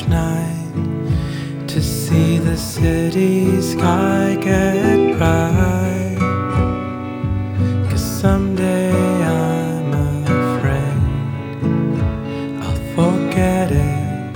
night to see the city sky get bright. 'Cause someday I'm afraid I'll forget it.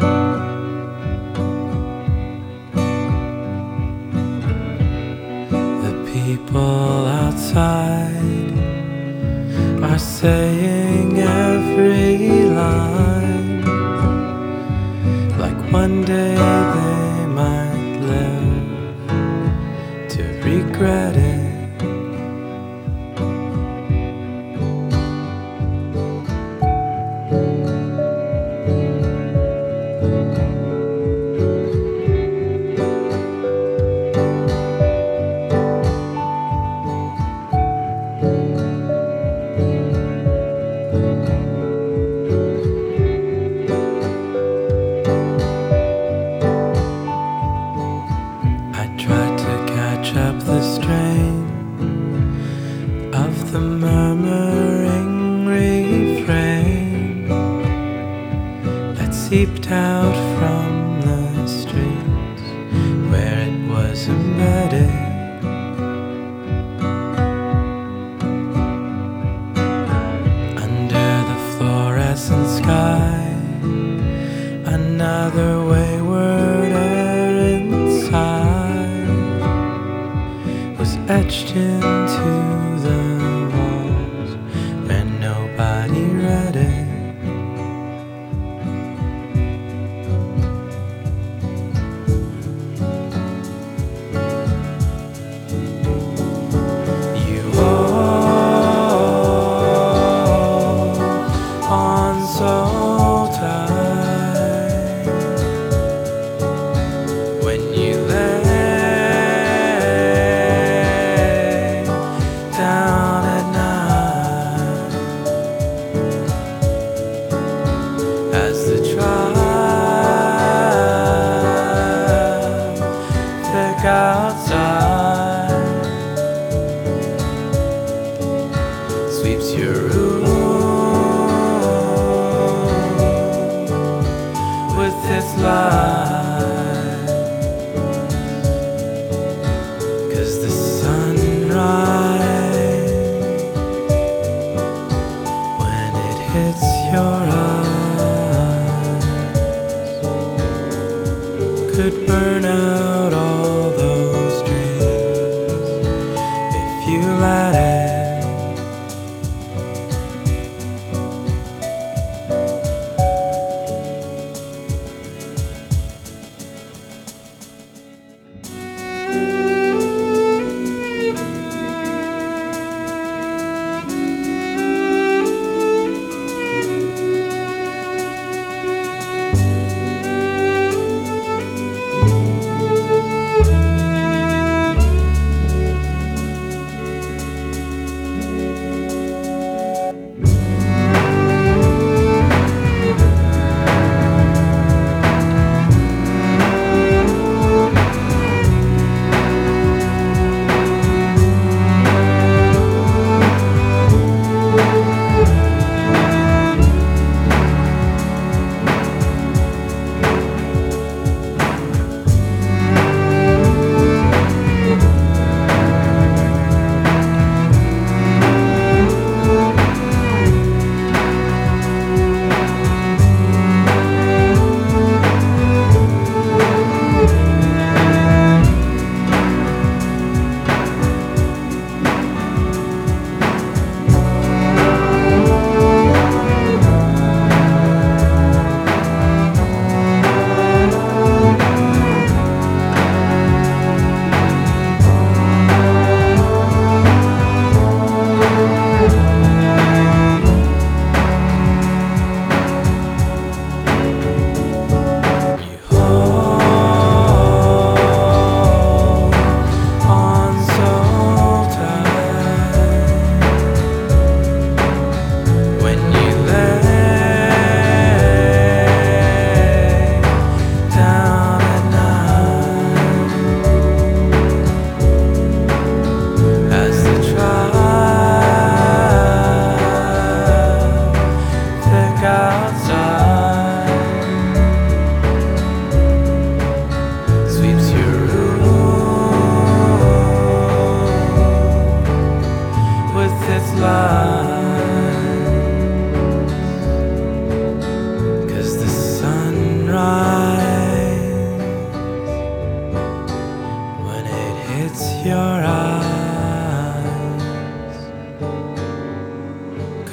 The people outside are saying every line, like one day they might live to regret it. I tried to catch up the strain of the murmuring refrain that seeped out from the streets where it was embedded. Under the fluorescent sky, another wayward air inside was etched into the walls where nobody read it. You hold on so tight when you lay down at night.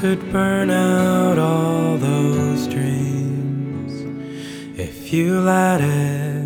could burn out all those dreams if you let it.